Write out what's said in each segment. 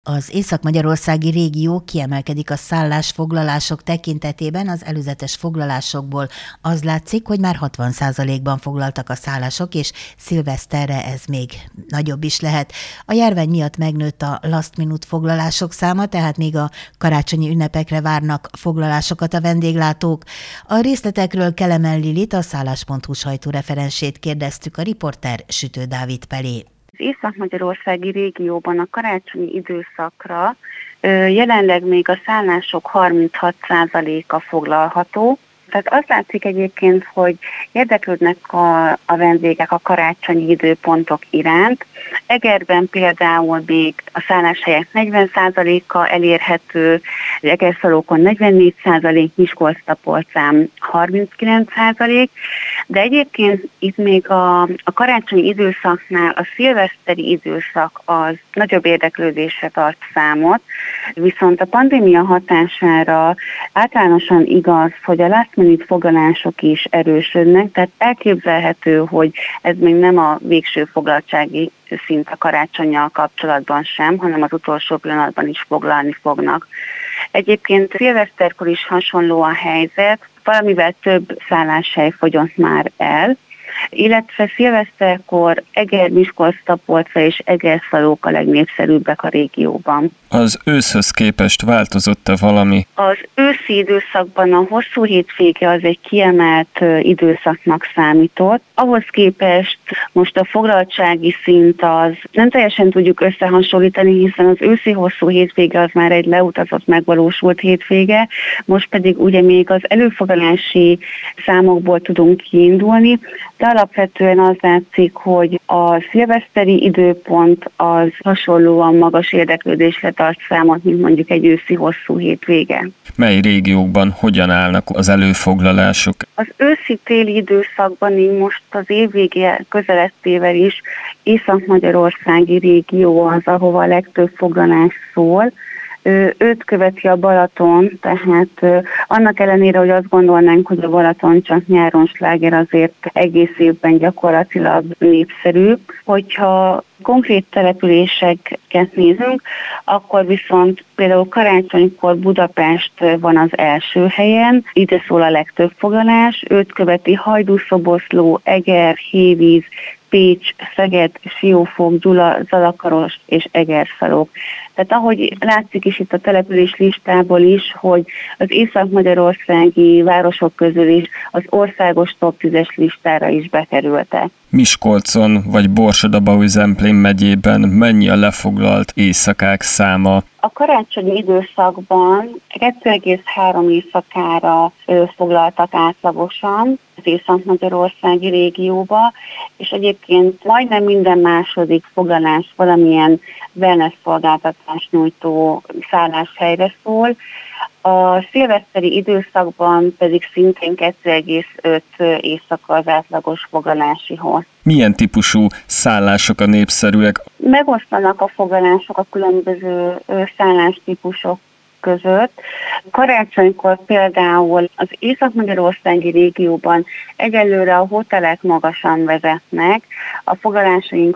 Az észak-magyarországi régió kiemelkedik a szállásfoglalások tekintetében az előzetes foglalásokból. Az látszik, hogy már 60%-ban foglaltak a szállások, és szilveszterre ez még nagyobb is lehet. A járvány miatt megnőtt a last minute foglalások száma, tehát még a karácsonyi ünnepekre várnak foglalásokat a vendéglátók. A részletekről Kelemen Lilit, a szállás.hu sajtóreferensét kérdeztük, a riporter Sütő Dávid Pelé. Az észak-magyarországi régióban a karácsonyi időszakra jelenleg még a szállások 36%-a foglalható. Tehát azt látszik egyébként, hogy érdeklődnek a vendégek a karácsonyi időpontok iránt. Egerben például még a szálláshelyek 40%-a elérhető, Egerszalókon 44%, Miskolc-Tapolcán 39%, de egyébként itt még a karácsonyi időszaknál a szilveszteri időszak az nagyobb érdeklődésre tart számot, viszont a pandémia hatására általánosan igaz, hogy a last minute foglalások is erősödnek, tehát elképzelhető, hogy ez még nem a végső foglaltsági szint a karácsonnyal kapcsolatban sem, hanem az utolsó pillanatban is foglalni fognak. Egyébként szilveszterkor is hasonló a helyzet, valamivel több szálláshely fogyott már el, illetve szilveszterkor Eger, Miskolc-Tapolca és Egerszalók a legnépszerűbbek a régióban. Az őszhöz képest változott-e valami? Az őszi időszakban a hosszú hétvége az egy kiemelt időszaknak számított. Ahhoz képest most a foglaltsági szint az nem teljesen tudjuk összehasonlítani, hiszen az őszi hosszú hétvége az már egy leutazott, megvalósult hétvége, most pedig ugye még az előfoglalási számokból tudunk kiindulni, de alapvetően az látszik, hogy a szilveszteri időpont az hasonlóan magas érdeklődésre tart számot, mint mondjuk egy őszi hosszú hétvége. Mely régiókban hogyan állnak az előfoglalások? Az őszi-téli őszakban így most az évvége közelettével is észak-magyarországi régió az, ahova a legtöbb foglalás szól. Őt követi a Balaton, tehát annak ellenére, hogy azt gondolnánk, hogy a Balaton csak nyáron sláger, azért egész évben gyakorlatilag népszerű. Hogyha konkrét településeket nézünk, akkor viszont például karácsonykor Budapest van az első helyen, ide szól a legtöbb foglalás, őt követi Hajdú-Szoboszló, Eger, Hévíz, Pécs, Szeged, Siófok, Gyula, Zalakaros és Egerszalók. Tehát ahogy látszik is itt a település listából is, hogy az észak-magyarországi városok közül is az országos top 10-es listára is bekerültek. Miskolcon vagy Borsod-Abaúj-Zemplén megyében mennyi a lefoglalt éjszakák száma? A karácsonyi időszakban 2,3 éjszakára foglaltak átlagosan az észak-magyarországi régióba, és egyébként majdnem minden második foglalás valamilyen wellness szolgáltatás nyújtó szálláshelyre szól. A szilveszteri időszakban pedig szintén 2,5 éjszaka az átlagos foglalási hossz. Milyen típusú szállások a népszerűek? Megosztanak a foglalások a különböző szállástípusok között. Karácsonykor például az észak-magyarországi régióban egyelőre a hotelek magasan vezetnek, a foglalásaink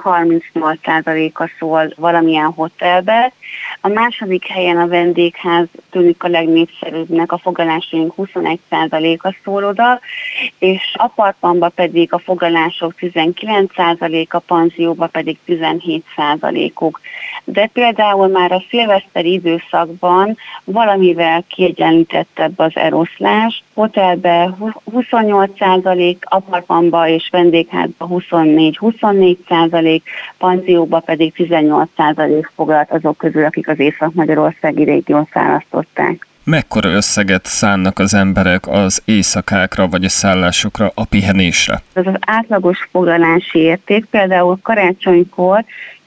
38%-a szól valamilyen hotelbe, a második helyen a vendégház tűnik a legnépszerűbbnek, a foglalásaink 21%-a szól oda, és apartmanba pedig a foglalások 19%, a panzióba pedig 17%-uk. De például már a szilveszteri időszakban valamivel kiegyenlítettebb az eloszlás. Hotelbe 28%, apartmanba és vendégházba 24%, panzióba pedig 18% foglalt azok közül, akik az észak-magyarországi régiót választották. Mekkora összeget szánnak az emberek az éjszakákra vagy a szállásokra, a pihenésre? Ez az átlagos foglalási érték például karácsonykor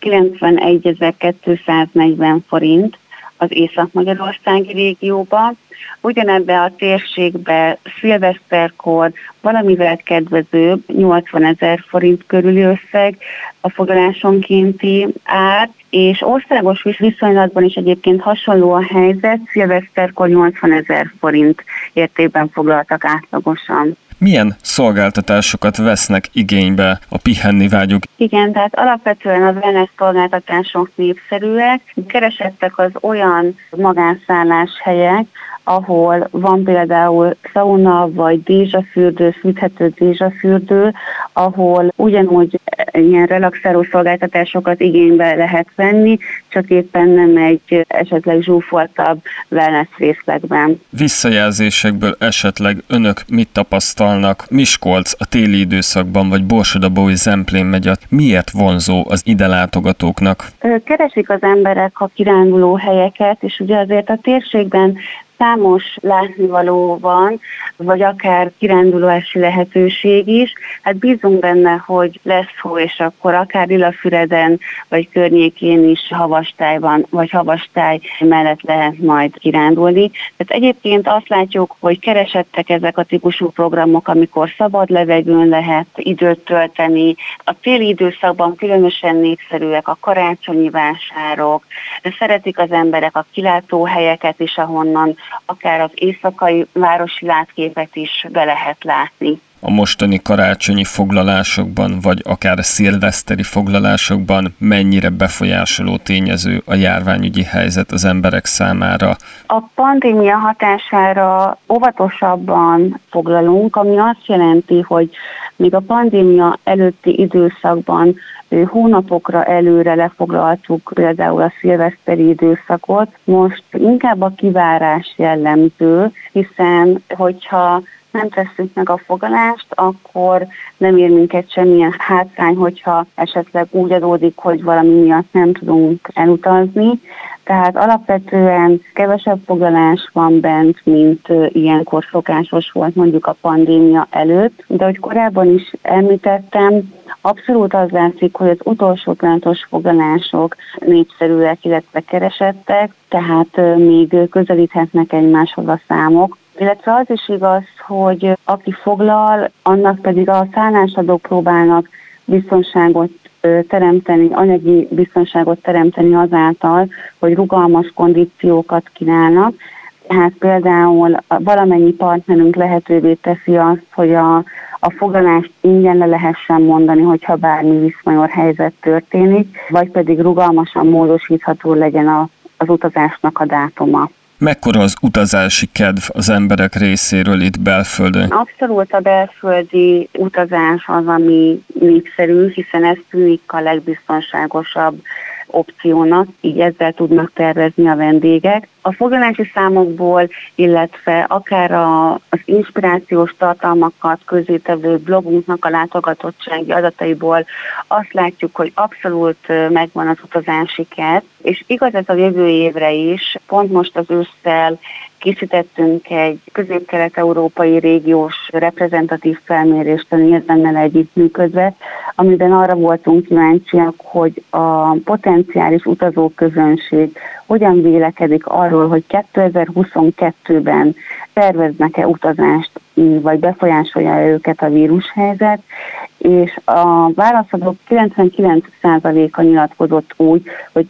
91.240 forint az észak-magyarországi régióban. Ugyanebben a térségben szilveszterkor valamivel kedvezőbb 80.000 forint körüli összeg a foglalásonkénti ár, és országos viszonylatban is egyébként hasonló a helyzet, szilveszterkor 80.000 forint értékben foglaltak átlagosan. Milyen szolgáltatásokat vesznek igénybe a pihenni vágyók? Igen, tehát alapvetően az wellness szolgáltatások népszerűek. Keresettek az olyan magánszálláshelyek, ahol van például szauna vagy dézsafürdő, fűthető dézsafürdő, ahol ugyanúgy ilyen relaxáló szolgáltatásokat igénybe lehet venni, csak éppen nem egy esetleg zsúfoltabb wellness részlegben. Visszajelzésekből esetleg önök mit tapasztalnak? Miskolc a téli időszakban, vagy Borsod-Abaúj-Zemplén megye miért vonzó az ide látogatóknak? Keresik az emberek a kiránduló helyeket, és ugye azért a térségben számos látnivaló van, vagy akár kirándulási lehetőség is. Hát bízunk benne, hogy lesz hó, és akkor akár Lilafüreden, vagy környékén is havastályban, vagy havastály mellett lehet majd kirándulni. Tehát egyébként azt látjuk, hogy keresettek ezek a típusú programok, amikor szabad levegőn lehet időt tölteni. A téli időszakban különösen népszerűek a karácsonyi vásárok, de szeretik az emberek a kilátóhelyeket is, ahonnan akár az éjszakai városi látképet is be lehet látni. A mostani karácsonyi foglalásokban, vagy akár a szilveszteri foglalásokban mennyire befolyásoló tényező a járványügyi helyzet az emberek számára? A pandémia hatására óvatosabban foglalunk, ami azt jelenti, hogy még a pandémia előtti időszakban hónapokra előre lefoglaltuk például a szilveszteri időszakot. Most inkább a kivárás jellemző, hiszen hogyha nem tesszük meg a fogalást, akkor nem ér minket semmilyen hátrány, hogyha esetleg úgy adódik, hogy valami miatt nem tudunk elutazni. Tehát alapvetően kevesebb foglalás van bent, mint ilyenkor szokásos volt mondjuk a pandémia előtt. De ahogy korábban is említettem, abszolút az látszik, hogy az utolsó pillanatos foglalások népszerűek, illetve keresettek, tehát még közelíthetnek egymáshoz a számok. Illetve az is igaz, hogy aki foglal, annak pedig a szállásadók próbálnak biztonságot teremteni, anyagi biztonságot teremteni azáltal, hogy rugalmas kondíciókat kínálnak. Tehát például valamennyi partnerünk lehetővé teszi azt, hogy a foglalást ingyen le lehessen mondani, hogyha bármi viszmajor helyzet történik, vagy pedig rugalmasan módosítható legyen az utazásnak a dátuma. Mekkora az utazási kedv az emberek részéről itt belföldön? Abszolút a belföldi utazás az, ami népszerű, hiszen ez tűnik a legbiztonságosabb opciónak, így ezzel tudnak tervezni a vendégek. A foglalási számokból, illetve akár az inspirációs tartalmakat közzétevő blogunknak a látogatottsági adataiból azt látjuk, hogy abszolút megvan az utazási kedv, és igaz ez a jövő évre is. Pont most az ősszel készítettünk egy közép-kelet-európai régiós reprezentatív felmérést a Nielsen-nel együttműködve, amiben arra voltunk kíváncsiak, hogy a potenciális utazóközönség hogyan vélekedik arról, hogy 2022-ben terveznek-e utazást, vagy befolyásolja őket a vírushelyzet, és a válaszadók 99%-a nyilatkozott úgy, hogy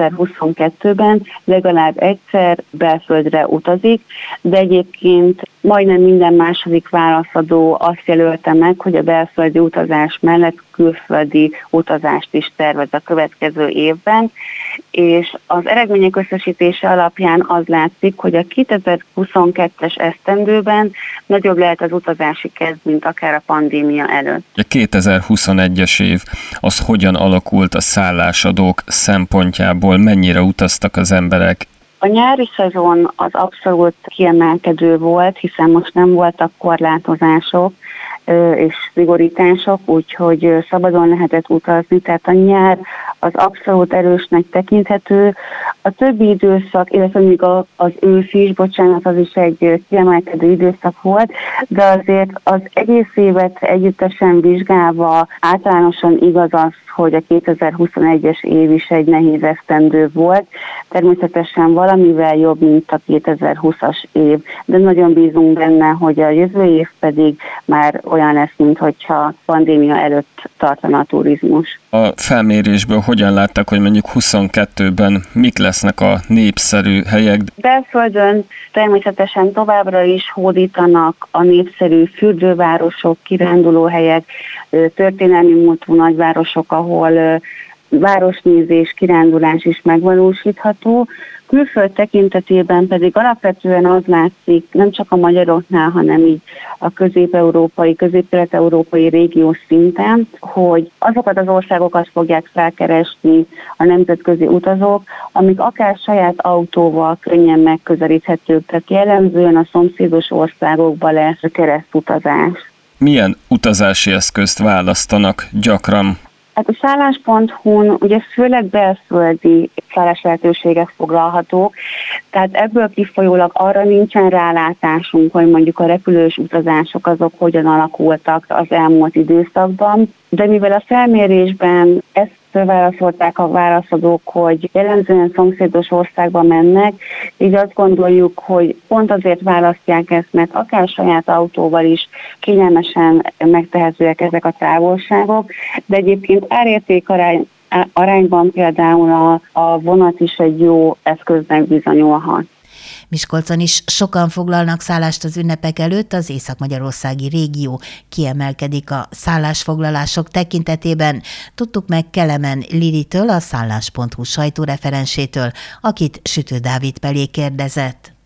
2022-ben legalább egyszer belföldre utazik, de egyébként majdnem minden második válaszadó azt jelölte meg, hogy a belföldi utazás mellett külföldi utazást is tervez a következő évben, és az eredmények összesítése alapján az látszik, hogy a 2022-es esztendőben nagyobb lehet az utazási kedv, mint akár a pandémia előtt. A 2021-es év az hogyan alakult a szállásadók szempontjából, mennyire utaztak az emberek? A nyári szezon az abszolút kiemelkedő volt, hiszen most nem voltak korlátozások és szigorítások, úgyhogy szabadon lehetett utazni, tehát a nyár az abszolút erősnek tekinthető. A többi időszak, illetve még az ősz is, az is egy kiemelkedő időszak volt, de azért az egész évet együttesen vizsgálva általánosan igaz az, hogy a 2021-es év is egy nehéz esztendő volt. Természetesen valamivel jobb, mint a 2020-as év, de nagyon bízunk benne, hogy a jövő év pedig már olyan lesz, mint hogyha pandémia előtt tartana a turizmus. A felmérésből hogyan látták, hogy mondjuk 22-ben mik lesznek lesznek a népszerű helyek. Belföldön természetesen továbbra is hódítanak a népszerű fürdővárosok, kirándulóhelyek, történelmi múltú nagyvárosok, ahol városnézés, kirándulás is megvalósítható. Külföld tekintetében pedig alapvetően az látszik, nem csak a magyaroknál, hanem így a közép-kelet-európai régió szinten, hogy azokat az országokat fogják felkeresni a nemzetközi utazók, amik akár saját autóval könnyen megközelíthetők, tehát jellemzően a szomszédos országokba lesz keresztutazás. Milyen utazási eszközt választanak gyakran? Hát a szállás.hu-n ugye főleg belföldi szállás lehetőségek foglalhatók, tehát ebből kifolyólag arra nincsen rálátásunk, hogy mondjuk a repülős utazások azok hogyan alakultak az elmúlt időszakban, de mivel a felmérésben ezt válaszolták a válaszadók, hogy jellemzően szomszédos országba mennek, így azt gondoljuk, hogy pont azért választják ezt, mert akár saját autóval is kényelmesen megtehetőek ezek a távolságok, de egyébként árérték arányban például a vonat is egy jó eszköznek bizonyulhat. Miskolcon is sokan foglalnak szállást az ünnepek előtt, az észak-magyarországi régió kiemelkedik a szállásfoglalások tekintetében. Tudtuk meg Kelemen Lilitől, a szállás.hu sajtóreferensétől, akit Sütő Dávid Pelé kérdezett.